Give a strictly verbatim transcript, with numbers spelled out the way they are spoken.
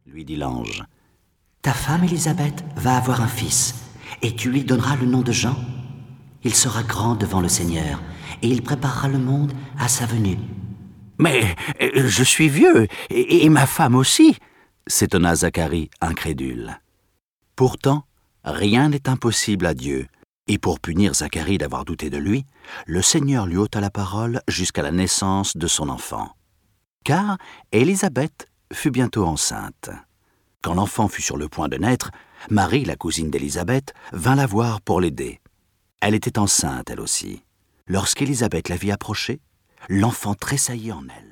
lui dit l'ange. « Ta femme Élisabeth va avoir un fils, et tu lui donneras le nom de Jean. Il sera grand devant le Seigneur, et il préparera le monde à sa venue. »« Mais euh, je suis vieux, et, et ma femme aussi !» s'étonna Zacharie, incrédule. Pourtant, rien n'est impossible à Dieu, et pour punir Zacharie d'avoir douté de lui, le Seigneur lui ôta la parole jusqu'à la naissance de son enfant. Car Élisabeth fut bientôt enceinte. Quand l'enfant fut sur le point de naître, Marie, la cousine d'Élisabeth, vint la voir pour l'aider. Elle était enceinte, elle aussi. Lorsqu'Élisabeth la vit approcher, l'enfant tressaillit en elle.